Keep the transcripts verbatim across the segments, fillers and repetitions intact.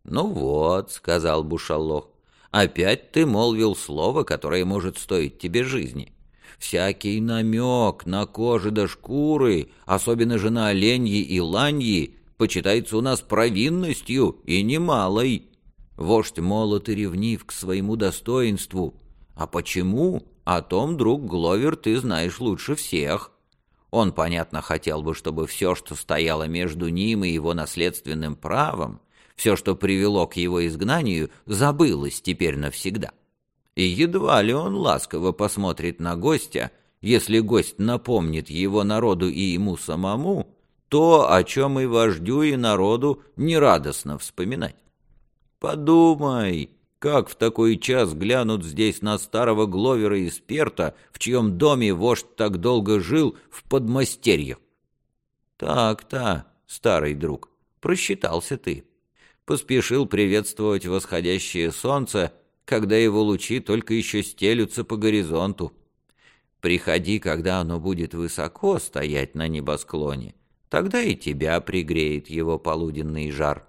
«Ну вот», — сказал Бушаллох, — «опять ты молвил слово, которое может стоить тебе жизни. Всякий намек на кожи до шкуры, особенно же на оленьи и ланьи, почитается у нас провинностью и немалой. Вождь молод и ревнив к своему достоинству. А почему? О том, друг Гловер, ты знаешь лучше всех». Он, понятно, хотел бы, чтобы все, что стояло между ним и его наследственным правом, все, что привело к его изгнанию, забылось теперь навсегда. И едва ли он ласково посмотрит на гостя, если гость напомнит его народу и ему самому то, о чем и вождю, и народу нерадостно вспоминать. Подумай, как в такой час глянут здесь на старого Гловера из Перта, в чьем доме вождь так долго жил в подмастерьях. Так-то, старый друг, просчитался ты. Поспешил приветствовать восходящее солнце, когда его лучи только еще стелются по горизонту. Приходи, когда оно будет высоко стоять на небосклоне, тогда и тебя пригреет его полуденный жар.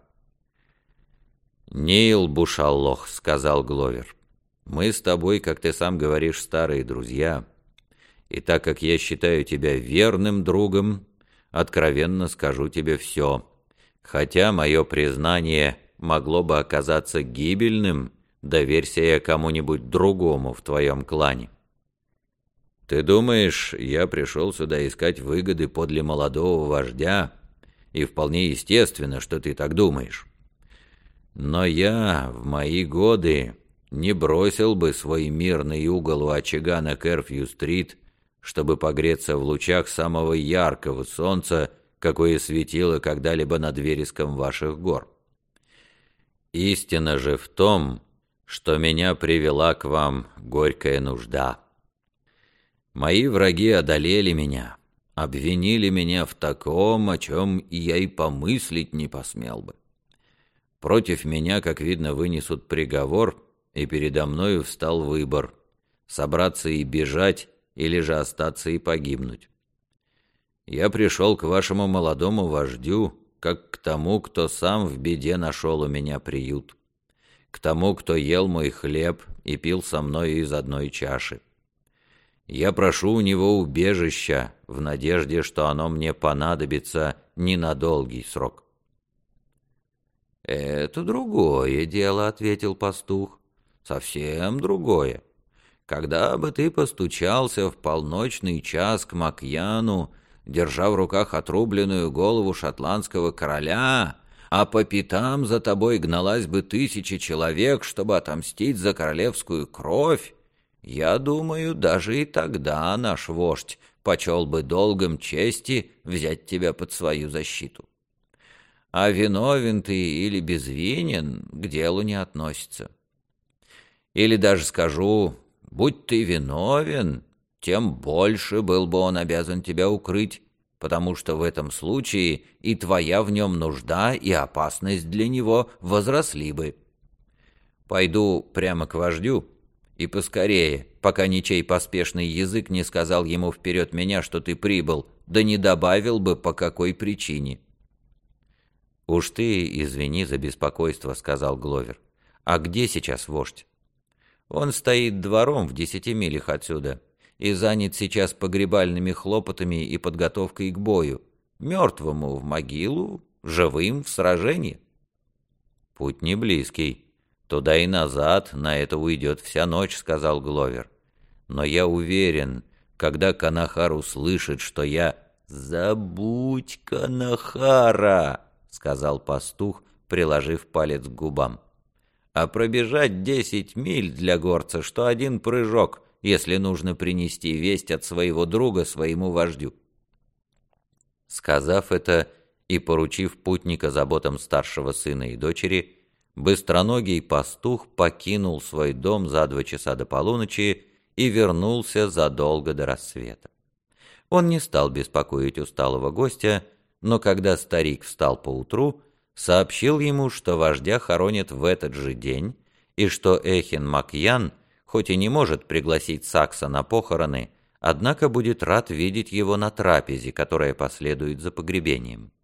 «Нил Бушаллох», — сказал Гловер, — «мы с тобой, как ты сам говоришь, старые друзья, и так как я считаю тебя верным другом, откровенно скажу тебе все, хотя мое признание могло бы оказаться гибельным, доверься я кому-нибудь другому в твоем клане. Ты думаешь, я пришел сюда искать выгоды подле молодого вождя, и вполне естественно, что ты так думаешь. Но я в мои годы не бросил бы свой мирный угол у очага на Керфью-стрит, чтобы погреться в лучах самого яркого солнца, какое светило когда-либо над вереском ваших гор. Истина же в том, что меня привела к вам горькая нужда. Мои враги одолели меня, обвинили меня в таком, о чем и я и помыслить не посмел бы. Против меня, как видно, вынесут приговор, и передо мною встал выбор — собраться и бежать, или же остаться и погибнуть. Я пришел к вашему молодому вождю, как к тому, кто сам в беде нашел у меня приют, к тому, кто ел мой хлеб и пил со мною из одной чаши. Я прошу у него убежища, в надежде, что оно мне понадобится не на долгий срок». «Это другое дело», — ответил пастух, — «совсем другое. Когда бы ты постучался в полночный час к Макьяну, держа в руках отрубленную голову шотландского короля, а по пятам за тобой гналась бы тысяча человек, чтобы отомстить за королевскую кровь, я думаю, даже и тогда наш вождь почел бы долгом чести взять тебя под свою защиту. А виновен ты или безвинен, к делу не относится. Или даже скажу, будь ты виновен, тем больше был бы он обязан тебя укрыть, потому что в этом случае и твоя в нем нужда, и опасность для него возросли бы. Пойду прямо к вождю, и поскорее, пока ничей поспешный язык не сказал ему вперед меня, что ты прибыл, да не добавил бы, по какой причине». «Уж ты извини за беспокойство», — сказал Гловер. «А где сейчас вождь?» «Он стоит двором в десяти милях отсюда и занят сейчас погребальными хлопотами и подготовкой к бою, мертвому в могилу, живым в сражении». «Путь не близкий. Туда и назад на это уйдет вся ночь», — сказал Гловер. «Но я уверен, когда Канахар услышит, что я...» «Забудь Канахара», — сказал пастух, приложив палец к губам. «А пробежать десять миль для горца, что один прыжок, если нужно принести весть от своего друга своему вождю». Сказав это и поручив путника заботам старшего сына и дочери, быстроногий пастух покинул свой дом за два часа до полуночи и вернулся задолго до рассвета. Он не стал беспокоить усталого гостя, но когда старик встал поутру, сообщил ему, что вождя хоронят в этот же день, и что Эхин Макьян, хоть и не может пригласить Сакса на похороны, однако будет рад видеть его на трапезе, которая последует за погребением.